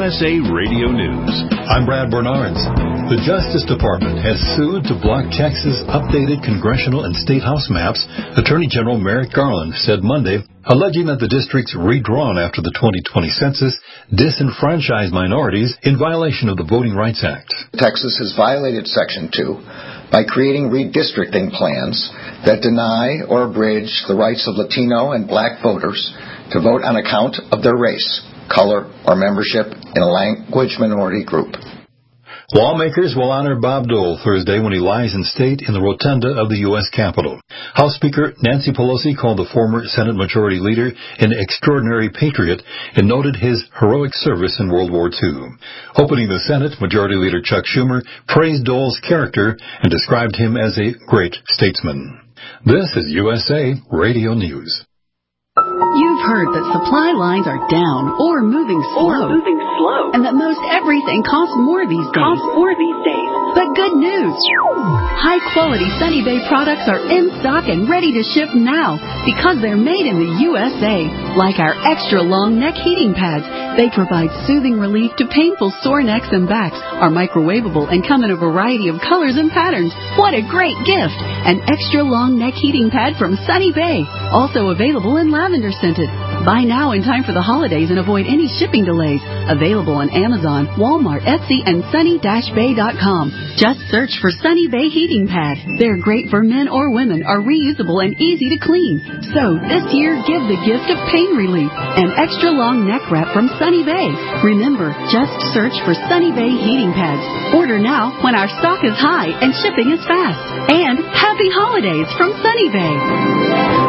USA Radio News. I'm Brad Bernards. The Justice Department has sued to block Texas' updated congressional and state house maps, Attorney General Merrick Garland said Monday, alleging that the districts redrawn after the 2020 census disenfranchise minorities in violation of the Voting Rights Act. Texas has violated Section 2 by creating redistricting plans that deny or abridge the rights of Latino and black voters to vote on account of their race, color, or membership in a language minority group. Lawmakers will honor Bob Dole Thursday when he lies in state in the rotunda of the U.S. Capitol. House Speaker Nancy Pelosi called the former Senate Majority Leader an extraordinary patriot and noted his heroic service in World War II. Opening the Senate, Majority Leader Chuck Schumer praised Dole's character and described him as a great statesman. This is USA Radio News. You've heard that supply lines are down or moving slow, and that most everything costs more these days. But good news! High-quality Sunny Bay products are in stock and ready to ship now because they're made in the USA. Like our extra-long neck heating pads, they provide soothing relief to painful sore necks and backs, are microwavable, and come in a variety of colors and patterns. What a great gift! An extra-long neck heating pad from Sunny Bay, also available in lavender scented. Buy now in time for the holidays and avoid any shipping delays. Available on Amazon, Walmart, Etsy, and sunny-bay.com. Just search for Sunny Bay Heating Pad. They're great for men or women, are reusable and easy to clean. So this year, give the gift of pain relief. An extra long neck wrap from Sunny Bay. Remember, just search for Sunny Bay Heating Pads. Order now when our stock is high and shipping is fast. And happy holidays from Sunny Bay.